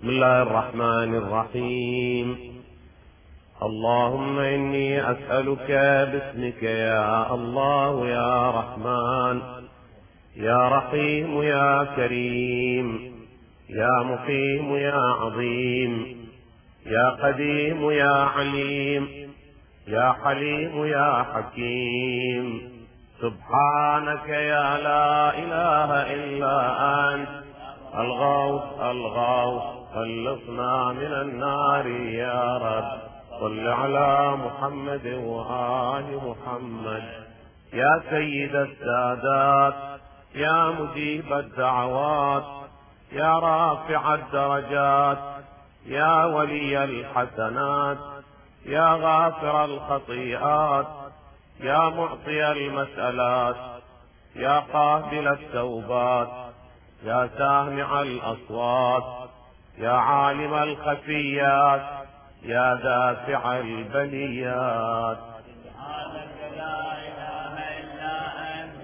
بسم الله الرحمن الرحيم. اللهم إني أسألك باسمك يا الله يا رحمن يا رحيم يا كريم يا مقيم يا عظيم يا قديم يا عليم يا حليم يا حكيم. سبحانك يا لا إله إلا أنت الغوث الغوث، خلصنا من النار يا رب. صل على محمد وآل محمد. يا سيد السادات يا مجيب الدعوات يا رافع الدرجات يا ولي الحسنات يا غافر الخطيئات يا معطي المسألات يا قابل التوبات يا سامع الأصوات يا عالم الخفيات يا دافع البليات. سبحانك لا إله إلا أنت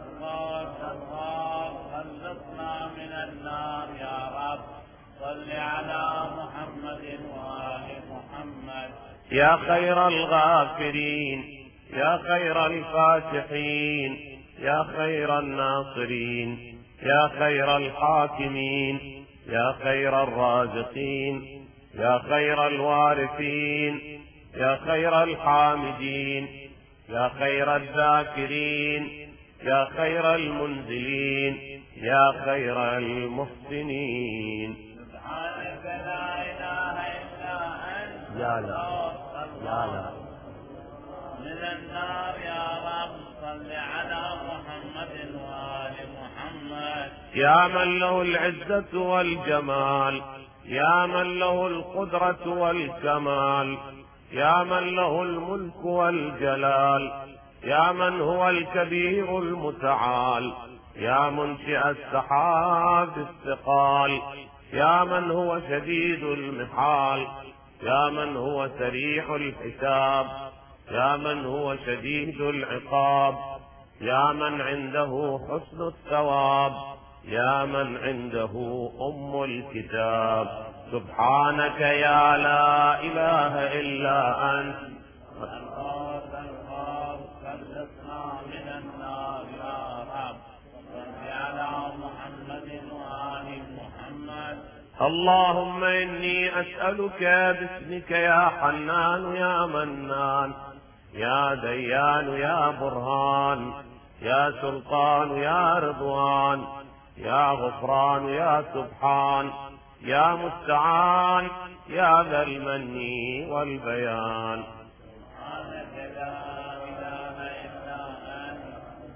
الله خلصنا من النار يا رب. صل على محمد وآل محمد. يا خير الغافرين يا خير الفاتحين يا خير الناصرين يا خير الحاكمين يا خير الرازقين يا خير الوارثين يا خير الحامدين يا خير الذاكرين يا خير المنزلين يا خير المحسنين. سبحانك لا إله إلا أنت يا لا من النار يا رب. صل على محمد وآل محمد. يا من له العزة والجمال يا من له القدرة والكمال يا من له الملك والجلال يا من هو الكبير المتعال يا منشئ السحاب الثقال يا من هو شديد المحال يا من هو سريع الحساب يا من هو شديد العقاب يا من عنده حسن الثواب يا من عنده أم الكتاب. سبحانك يا لا إله إلا أنت خلصنا من النار يا رب. صل على محمد وآل محمد. اللهم إني أسألك باسمك يا حنان يا منان يا ديان يا برهان يا سلطان يا رضوان يا غفران يا سبحان يا مستعان يا ذا المن والبيان. سبحانك لا إله إلا أنت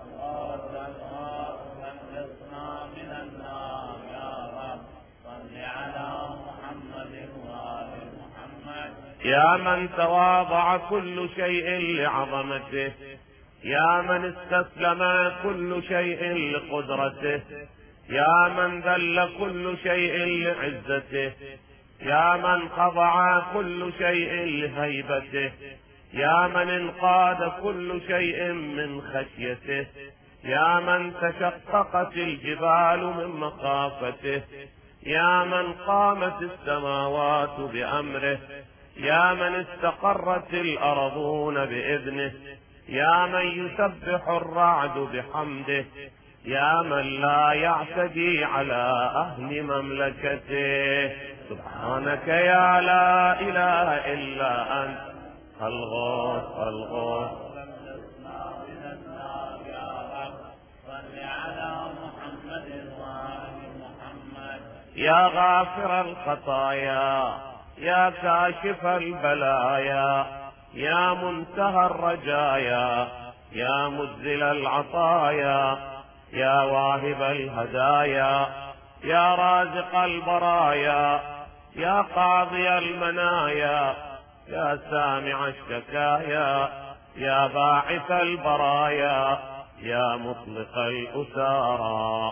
الله خلصنا من النار يا رب. صل على محمد وآل محمد. يا من تواضع كل شيء لعظمته يا من استسلم كل شيء لقدرته يا من ذل كل شيء لعزته يا من خضع كل شيء لهيبته يا من انقاد كل شيء من خشيته يا من تشققت الجبال من مخافته يا من قامت السماوات بأمره يا من استقرت الأرضون بإذنه يا من يسبح الرعد بحمده يا من لا يعتدي على أهل مملكته. سبحانك يا لا إله إلا أنت الغوث الغوث. خلصنا من النار يا رب. صل على محمد وآل محمد. يا غافر الخطايا يا كاشف البلايا يا منتهى الرجايا يا مجزل العطايا يا واهب الهدايا يا رازق البرايا يا قاضي المنايا يا سامع الشكايا يا باعث البرايا يا مطلق الأسارى.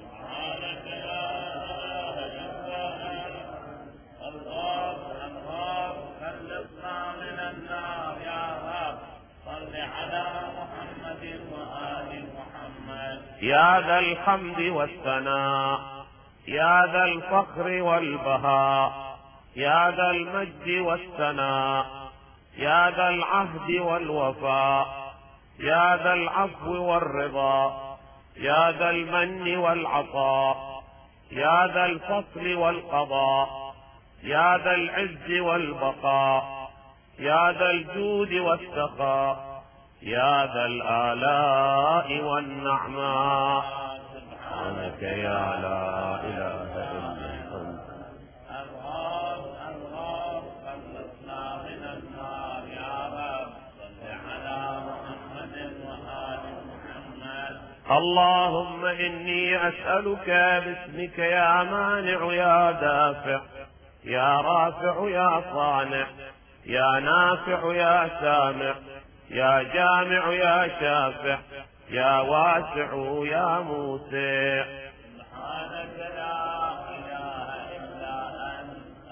خلصنا من النار يا رب. صل على محمد وآل محمد. يا ذا الحمد والثناء يا ذا الفخر والبهاء، يا ذا المجد والثناء، يا ذا العهد والوفاء، يا ذا العفو والرضا، يا ذا المن والعطاء، يا ذا الفصل والقضاء، يا ذا العز والبقاء، يا ذا الجود والسخاء، يا ذا الآلاء والنعماء. سبحانك يا لا إله إلا أنت. الله خلصنا من النار يا رب، صل على محمد وآل محمد. اللهم إني أسألك باسمك يا مانع يا دافع، يا رافع يا صانع، يا نافع يا سامع، يا جامع يا شافع، يا واسع يا موسع. سبحانك لا إله إلا أنت.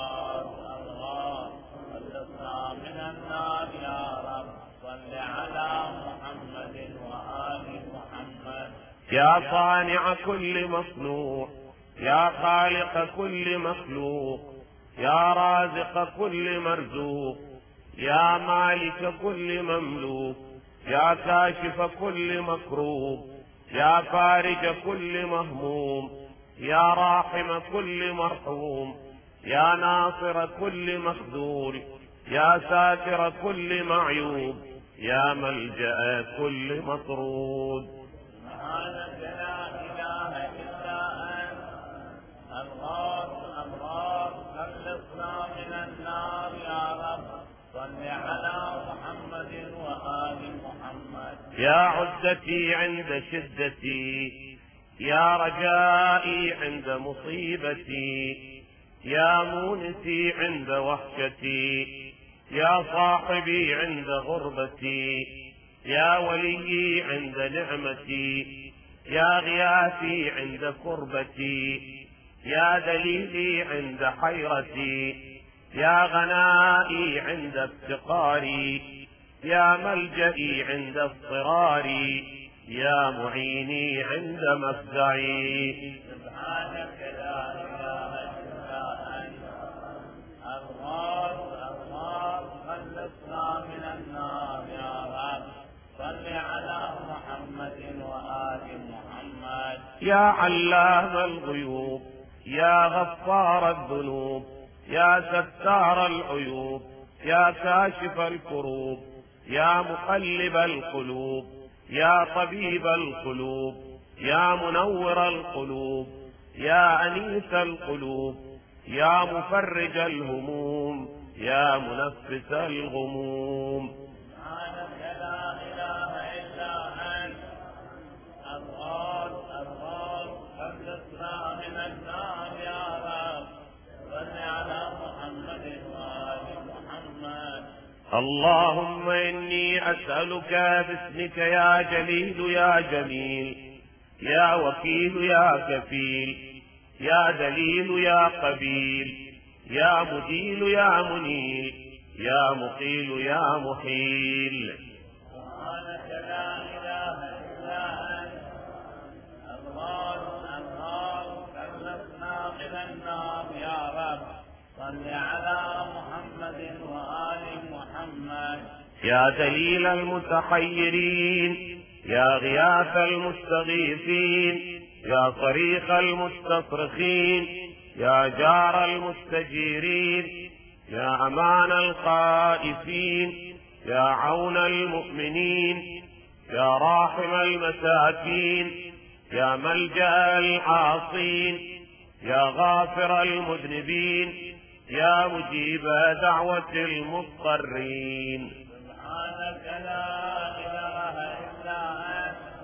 الله خلصنا من النار يا رب، صل على محمد وآل محمد. يا صانع كل مصنوع، يا خالق كل مخلوق، يا رازق كل مرزوق، يا مالك كل مملوك، يا كاشف كل مكروب، يا فارج كل مهموم، يا راحم كل مرحوم، يا ناصر كل مخذول، يا ساتر كل معيوب، يا ملجأ كل مطرود. سبحانك لا إله إلا أنت. الله خلصنا من النار يا رب، صل على محمد وآل محمد. يا عزتي عند شدتي، يا رجائي عند مصيبتي، يا مونسي عند وحشتي، يا صاحبي عند غربتي، يا وليي عند نعمتي، يا غياثي عند كربتي، يا دليلي عند حيرتي، يا غنائي عند افتقاري، يا ملجئي عند اضطراري، يا معيني عند مفزعي. سبحانك لا إله إلا أنت. الله خلصنا من النار يا رب، صل على محمد وآل محمد. يا علام الغيوب، يا غفار الذنوب، يا ستار العيوب، يا كاشف الكروب، يا مقلب القلوب، يا طبيب القلوب، يا منور القلوب، يا أنيس القلوب، يا مفرج الهموم، يا منفس الغموم. سبحانك لا إله إلا أنت. الله خلصنا من النار يا رب، صل على محمد وآل محمد. اللهم إني أسألك باسمك يا جليل يا جميل، يا وكيل يا كفيل، يا دليل يا قبيل، يا مديل يا منيل، يا مقيل يا محيل. سبحانك لا إله إلا أنت. الله خلصنا من النار يا رب، صل على محمد وآل محمد. يا دليل المتحيرين، يا غياث المستغيثين، يا صريخ المستصرخين، يا جار المستجيرين، يا أمان الخائفين، يا عون المؤمنين، يا راحم المساكين، يا ملجأ العاصين، يا غافر المذنبين، يا مجيب دعوة المضطرين. سبحانك لا إله إلا أنت.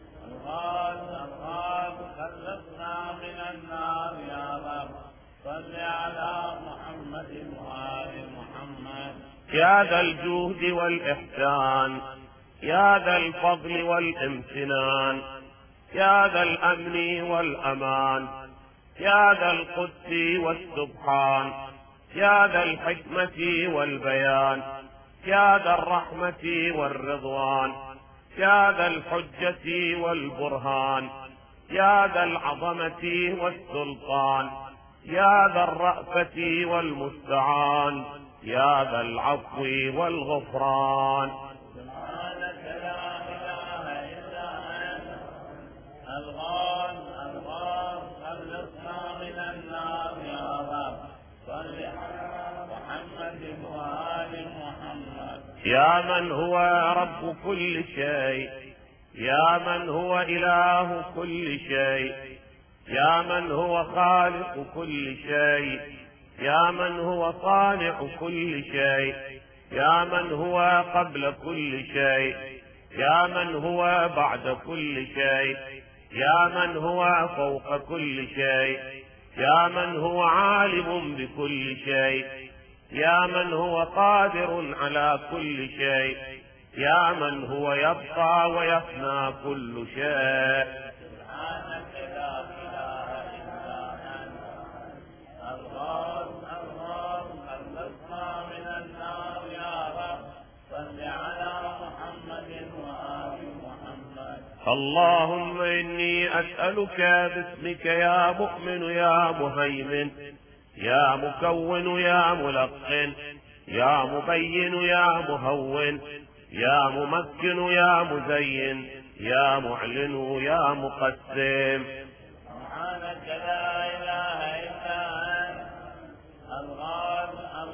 الله خلصنا من النار يا رب، صل على محمد وآل محمد. يا ذا الجود والإحسان، يا ذا الفضل والامتنان، يا ذا الأمن والأمان، يا ذا القدس والسبحان، يا ذا الحكمة والبيان، يا ذا الرحمة والرضوان، يا ذا الحجة والبرهان، يا ذا العظمة والسلطان، يا ذا الرأفة والمستعان، يا ذا العفو والغفران. سبحانك لا إله إلا أنت الغار خلصنا من النار يا رب. صل على محمد وآل محمد. يا من هو رب كل شيء، يا من هو إله كل شيء، يا من هو خالق كل شيء، يا من هو صانع كل شيء، يا من هو قبل كل شيء، يا من هو بعد كل شيء، يا من هو فوق كل شيء، يا من هو عالم بكل شيء، يا من هو قادر على كل شيء، يا من هو يبقى ويفنى كل شيء. سبحانك لا إله إلا أنت الغار خلصنا من النار يا رب. صل على محمد وآل محمد. اللهم إني أسألك باسمك يا مؤمن يا مهيمن يا مكون يا ملقن يا مبين يا مهون يا ممكن يا مزين يا معلن يا مقسم. سبحانك لا إله إلا أنت الغار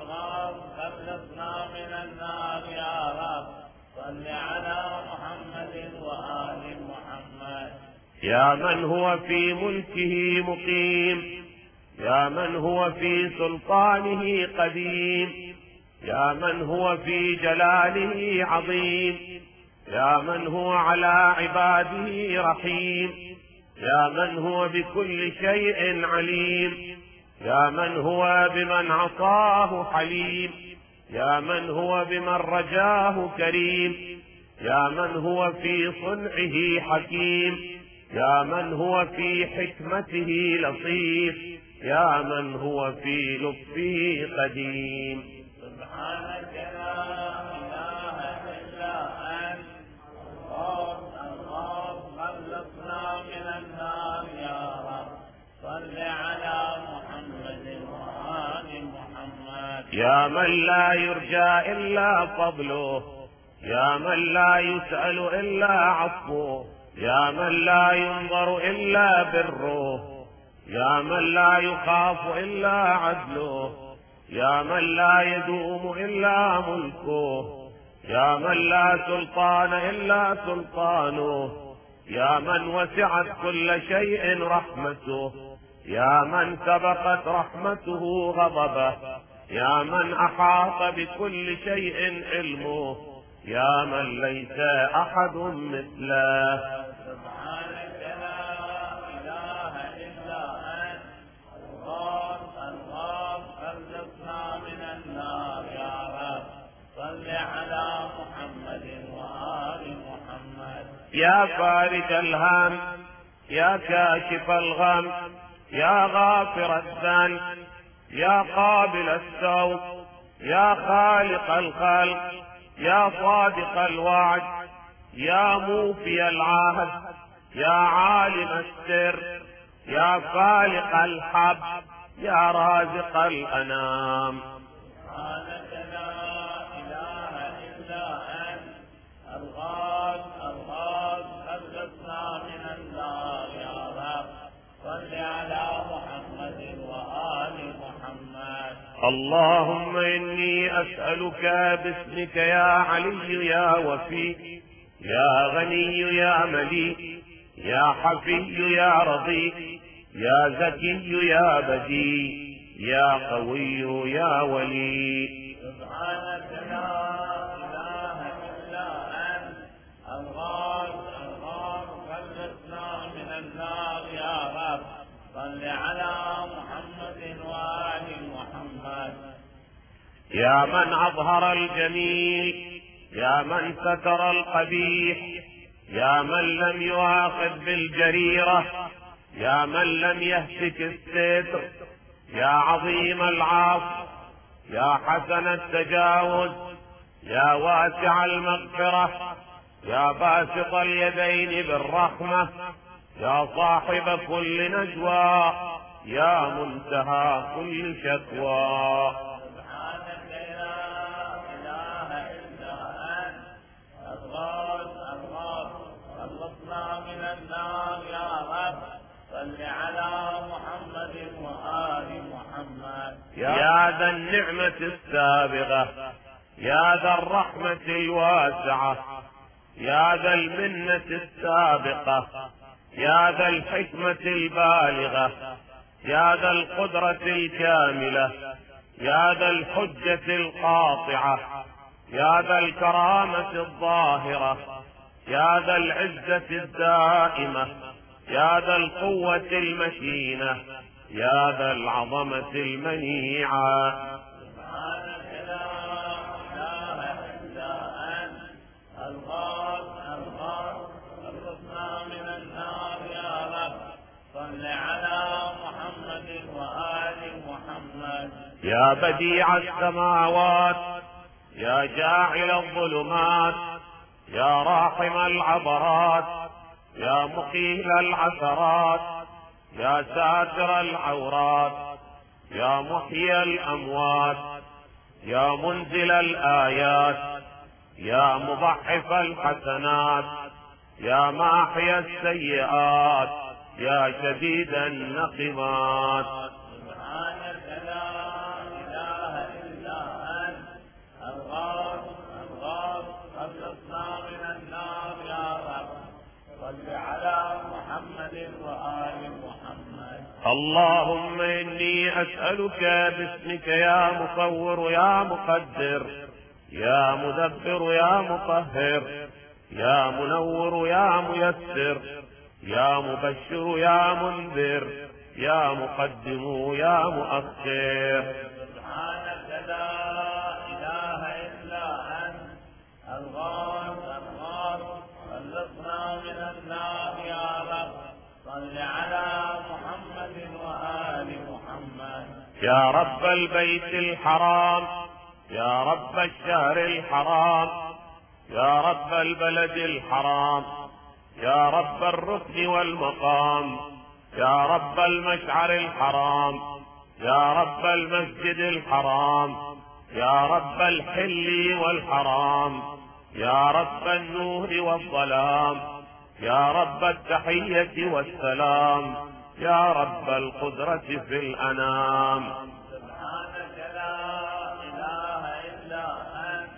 خلصنا من النار يا رب. صل على محمد وآل محمد. يا من هو في ملكه مقيم، يا من هو في سلطانه قديم، يا من هو في جلاله عظيم، يا من هو على عباده رحيم، يا من هو بكل شيء عليم، يا من هو بمن عصاه حليم، يا من هو بمن رجاه كريم، يا من هو في صنعه حكيم، يا من هو في حكمته لطيف، يا من هو في لطفه قديم. سبحانك لا إله إلا أنت الغار خلصنا من النار يا رب. صل على محمد وآل محمد. يا من لا يرجى إلا فضله، يا من لا يسأل إلا عفوه، يا من لا ينظر إلا بره، يا من لا يخاف إلا عدله، يا من لا يدوم إلا ملكه، يا من لا سلطان إلا سلطانه، يا من وسعت كل شيء رحمته، يا من سبقت رحمته غضبه، يا من أحاط بكل شيء علمه، يا من ليس أحد مثله. سبحانك لا إله إلا أنت الغار خلصنا من النار يا رب. صل على محمد وآل محمد. يا فارج الهام، يا كاشف الغم، يا غافر الذنب، يا قابل التوب، يا خالق الخلق، يا صادق الوعد، يا موفي العهد، يا عالم السر، يا خالق الحب، يا رازق الأنام. سبحانك لا إله إلا أنت الغار خلصنا من النار يا رب. صل على محمد وآل محمد. اللهم إني أسألك باسمك يا علي يا وفي، يا غني يا مليء، يا حفي يا رضي، يا زكي يا بدي، يا قوي يا ولي. سبحانك لا إله إلا أنت الغار خلصنا من النار يا رب. صل على محمد وآل محمد. يا من أظهر الجميل، يا من ستر القبيح، يا من لم يؤاخذ بالجريرة، يا من لم يهتك الستر، يا عظيم العفو، يا حسن التجاوز، يا واسع المغفرة، يا باسط اليدين بالرحمة، يا صاحب كل نجوى يا منتهى كل شكوى. سبحانك لا إله إلا أنت الغوث الغوث خلصنا من النار يا رب صل على محمد وآل محمد. يا ذا النعمة السابغة يا ذا الرحمة الواسعة يا ذا المنة السابقة يا ذا الحكمة البالغة يا ذا القدرة الكاملة يا ذا الحجة القاطعة يا ذا الكرامة الظاهرة يا ذا العزة الدائمة يا ذا القوة المتينة يا ذا العظمة المنيعة. سبحانك لا إله إلا أنت الغوث الغوث خلصنا من النار يا رب صل على محمد وآل محمد. يا بديع السماوات يا جاعل الظلمات يا راحم العبرات يا مقيل العثرات يا ساتر العورات يا محيي الأموات يا منزل الآيات يا مضحف الحسنات يا ماحي السيئات يا شديد النقمات. سبحانك لا إله إلا أنت الغوث الغوث خلصنا من النار يا رب صل على محمد وآل محمد. اللهم إني أسألك باسمك يا مصور يا مقدر يا مدبر يا مطهر يا منور يا ميسر يا مبشر يا منذر يا مقدم يا مؤخر. سبحانك لا إله إلا أنت الغوث الغوث خلصنا من النار يا رب صل على محمد وآل محمد. يا رب البيت الحرام يا رب الشهر الحرام يا رب البلد الحرام يا رب الركن والمقام يا رب المشعر الحرام يا رب المسجد الحرام يا رب الحل والحرام يا رب النور والظلام يا رب التحية والسلام يا رب القدرة في الأنام. سبحانك لا إله إلا أنت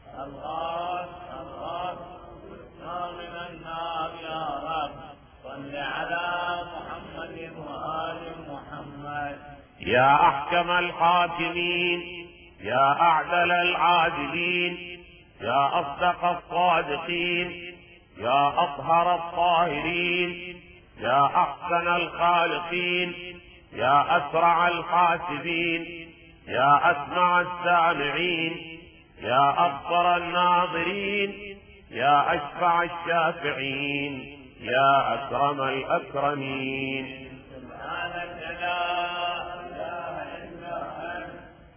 الغوث الغوث خلصنا من النار يا رب صل على محمد وآل محمد. يا أحكم الحاكمين يا أعدل العادلين يا أصدق الصادقين يا أطهر الطاهرين يا أحسن الخالقين يا أسرع الحاسبين يا أسمع السامعين يا أبصر الناظرين يا أشفع الشافعين يا أكرم الأكرمين. سبحانك لا إله إلا أنت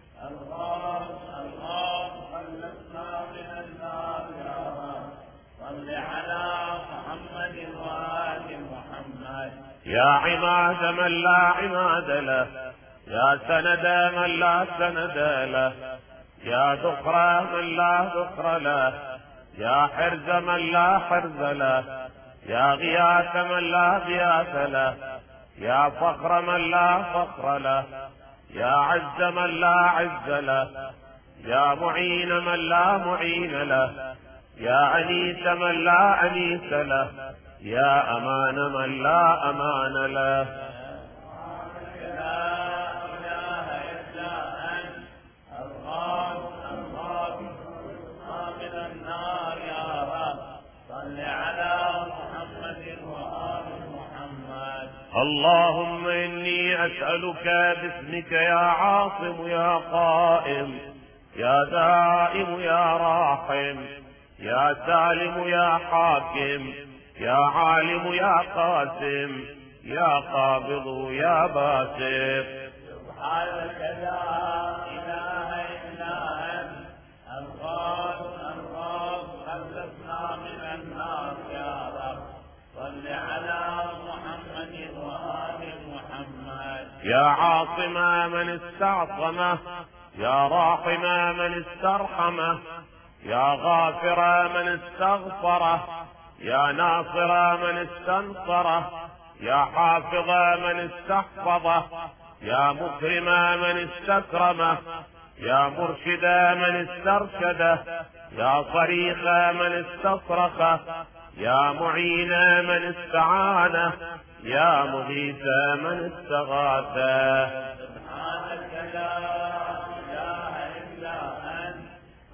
الغوث الغوث خلصنا من النار يا رب صل على محمد وآل محمد. يا عماد من لا عماد له يا سند من لا سند له يا ذخر من لا ذخر له يا حرز من لا حرز له يا غياث من لا غياث له يا فخر من لا فخر له يا عز من لا عز له يا معين من لا معين له يا أنيس من لا أنيس له يا أمان من لا أمان له. لا إله إلا أنت الغوث الغوث خلصنا من النار يا رب صل على محمد وآل محمد. اللهم إني أسألك باسمك يا عاصم يا قائم يا دائم يا راحم يا سالم يا حاكم يا عالم يا قاسم يا قابض يا باسط. سبحانك لا إله إلا أنت الغوث الغوث خلصنا من النار يا رب صل على محمد يا عاصم من استعصمه، يا راحم من استرحمه، يا غافر من استغفره، يا ناصر من استنصره، يا حافظ من استحفظه، يا مكرم من استكرمه، يا مرشد من استرشده، يا صريخ من استصرخه، يا معين من استعانه، يا مغيث من استغاثه. سبحانك لا إله إلا أنت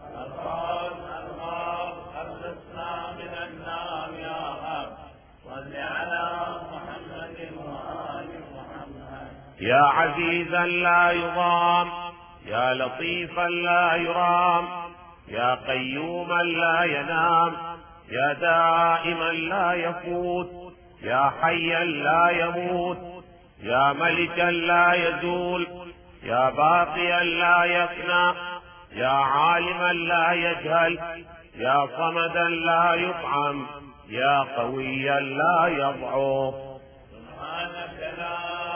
الغوث الغوث أخلصنا من النار يا رب. صل على محمد وآل محمد. يا عزيزا لا يضام، يا لطيفا لا يرام، يا قيوما لا ينام، يا دائما لا يفوت، يا حيا لا يموت، يا ملكا لا يزول، يا باقيا لا يفنى، يا عالما لا يجهل، يا صمدا لا يطعم، يا قويا لا يضعف. سبحانك لا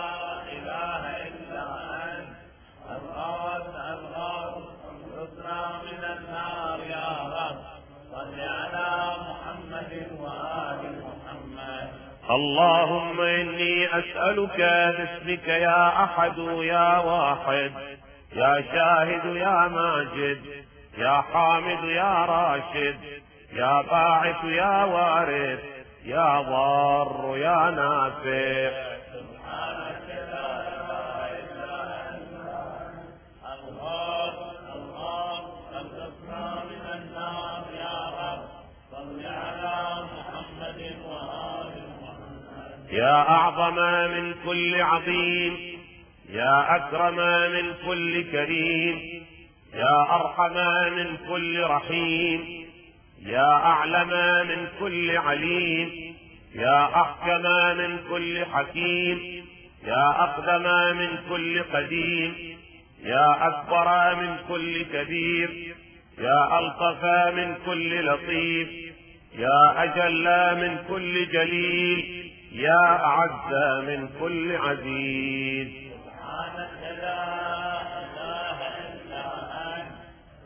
إله إلا أنت الغوث الغوث أخلصنا من النار يا رب. صل على محمد وآل محمد. اللهم إني أسألك باسمك يا أحد يا واحد، يا شاهد يا ماجد، يا حامد يا راشد، يا باعث يا وارث، يا ضار يا نافع. سبحانك لا إله إلا أنت الغوث الغوث أخلصنا من النار يا رب. صل على محمد وآل محمد. يا أعظم من كل عظيم، يا أكرم من كل كريم، يا أرحم من كل رحيم، يا أعلم من كل عليم، يا أحكم من كل حكيم، يا أقدم من كل قديم، يا أكبر من كل كبير، يا ألطف من كل لطيف، يا أجل من كل جليل، يا أعز من كل عزيز. سبحانك لا إله إلا أنت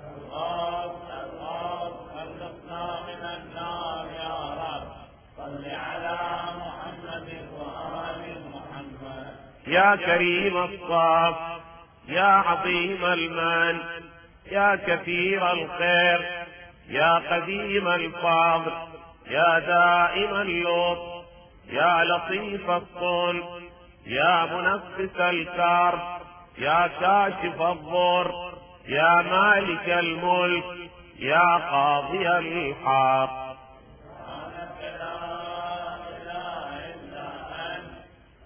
الغوث الغوث أخلصنا من النار يا رب. صل على محمد وآل محمد. يا كريم الصاف، يا عظيم المن، يا كثير الخير، يا قديم الفضل، يا دائم اللطف، يا لطيف الصنع، يا منفس الكرب، يا كاشف الضر، يا مالك الملك، يا قاضي الحق. سبحانك لا إله إلا أنت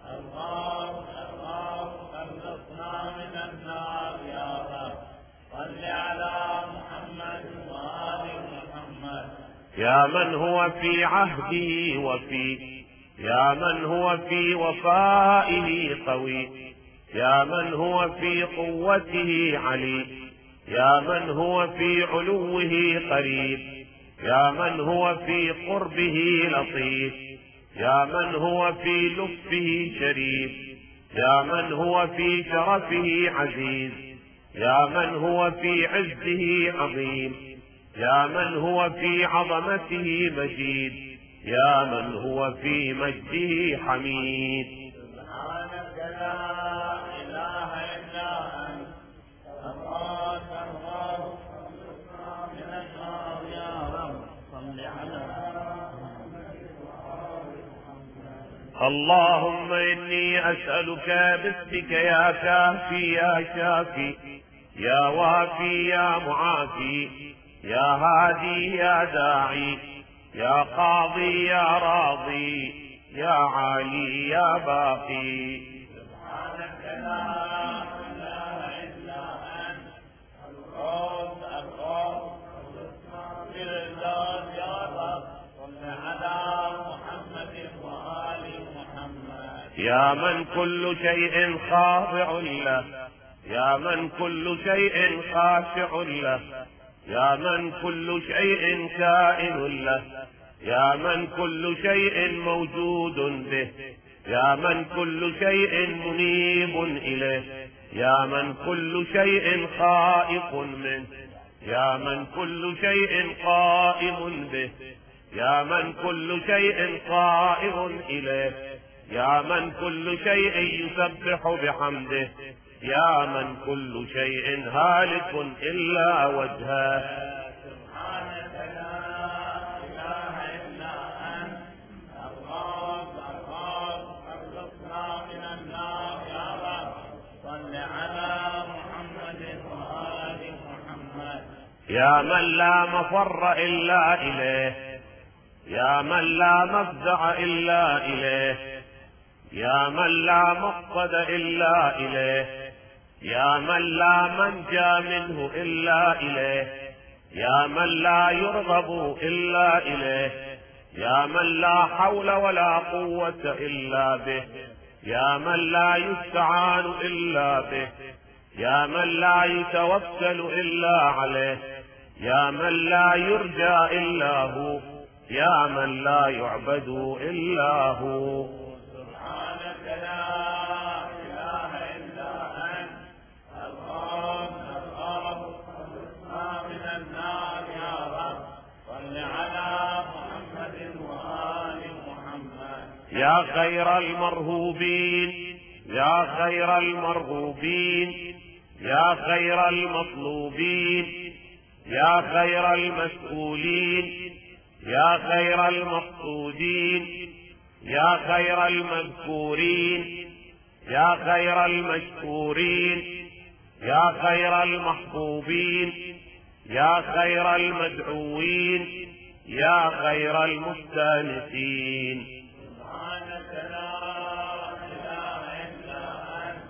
الغوث الغوث أخلصنا من النار يا رب. صل على محمد وآل محمد. يا من هو في عهده وفي، يا من هو في وفائه قوي، يا من هو في قوته علي، يا من هو في علوه قريب، يا من هو في قربه لطيف، يا من هو في لطفه شريف، يا من هو في شرفه عزيز، يا من هو في عزه عظيم، يا من هو في عظمته مجيد، يا من هو في مجده حميد. سبحانك لا إله إلا أنت الغوث الغوث أخلصنا من النار يا رب. صل على اللهم إني أسألك باسمك يا كافي يا شافي، يا وافي يا معافي، يا هادي يا داعي، يا قاضي يا راضي، يا عالي يا باقي. سبحانك لا إله إلا أنت الغوث الغوث أخلصنا من النار يا رب. صل على محمد وآل محمد. يا من كل شيء خاضع له، يا من كل شيء خاشع له، يا من كل شيء كائن له، يا من كل شيء موجود به، يا من كل شيء منيب إليه، يا من كل شيء خائف منه، يا من كل شيء قائم به، يا من كل شيء صائر إليه، يا من كل شيء يسبح بحمده، يا من كل شيء هالك إلا وجهه. يا من لا مفر إلا إليه، يا من لا مفزع إلا إليه، يا من لا مقصد إلا إليه، يا من لا منجى منه إلا إليه، يا من لا يرغب إلا إليه، يا من لا حول ولا قوة إلا به، يا من لا يستعان إلا به، يا من لا يتوكل إلا عليه، يا من لا يرجى إلا هو، يا من لا يعبد إلا هو. سبحانك لا إله إلا أنت الغفور من النار يا رب صل على محمد وآل محمد. يا خير المرهوبين، يا خير المرغوبين، يا خير المطلوبين، يا خير المسؤولين، يا خير المقصودين، يا خير المذكورين، يا خير المشكورين، يا خير المحبوبين، يا خير المدعوين، يا خير المستانسين. سبحانك لا إله إلا أنت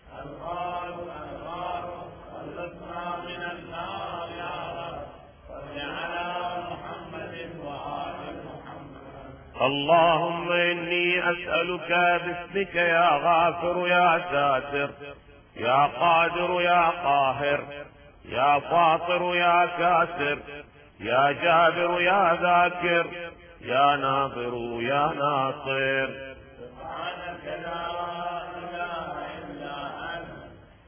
الغفور خلصنا من النار يا رب صل على محمد وآل محمد. اللهم إني أسألك باسمك يا غافر يا ساتر، يا قادر يا قاهر، يا فاطر يا كاسر، يا جابر يا ذاكر، يا ناظر يا ناصر. سبحانك لا إله إلا أنت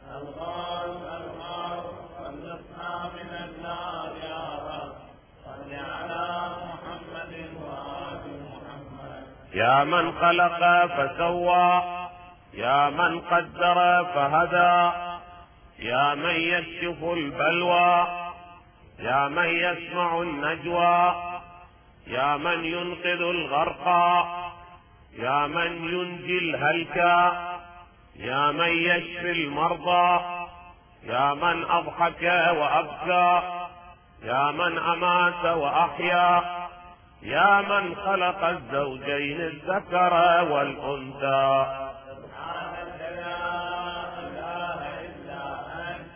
الغفور خلصنا من النار يا رب صل على محمد وآل محمد. يا من خلق فسوى، يا من قدر فهدى، يا من يكشف البلوى، يا من يسمع النجوى، يا من ينقذ الغرقى، يا من ينجي الهلكى، يا من يشفي المرضى، يا من أضحك وأبكى، يا من أمات وأحيا، يا من خلق الزوجين الذكر والأنثى. سبحانك لا إله إلا أنت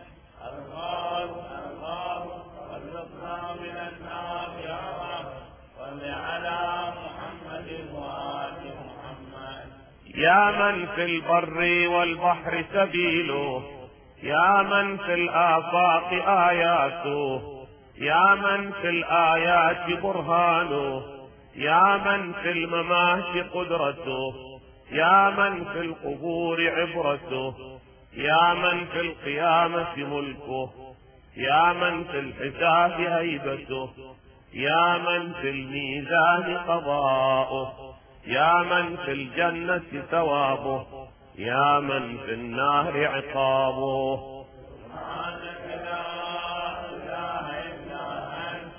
الغفور خلصنا من النار يا رب صل على محمد وآل محمد. يا من في البر والبحر سبيله، يا من في الآفاق آياته، يا من في الآيات برهانه، يا من في المماشي قدرته، يا من في القبور عبرته، يا من في القيامة ملكه، يا من في الحساب هيبته، يا من في الميزان قضاؤه، يا من في الجنة ثوابه، يا من في النار عقابه. سبحانك لا إله إلا أنت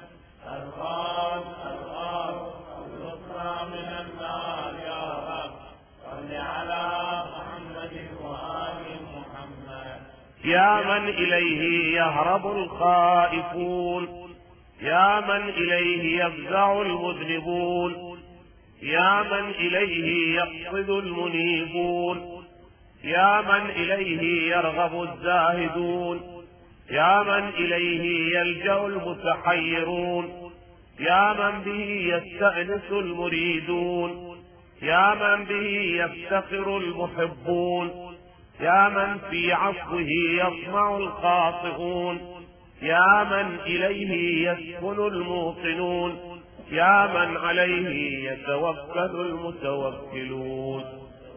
الغفور خلصنا من النار يا رب صل على محمد وآل محمد. يا من إليه يهرب الخائفون، يا من إليه يفزع المذنبون، يا من إليه يقصد المنيبون، يا من إليه يرغب الزاهدون، يا من إليه يلجأ المتحيرون، يا من به يستأنس المريدون، يا من به يفتخر المحبون، يا من في عفوه يطمع الخاطئون، يا من إليه يسكن الموقنون، يا من عليه يتوكل المتوكلون.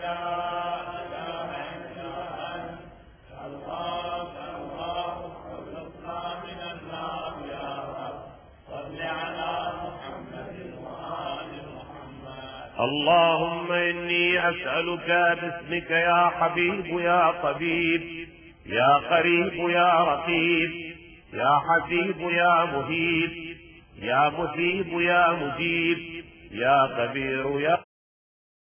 اللهم إني أسألك باسمك يا حبيب يا طبيب يا قريب يا رقيب يا حسيب يا مهيب يا مثيب يا مجيب يا خبير يا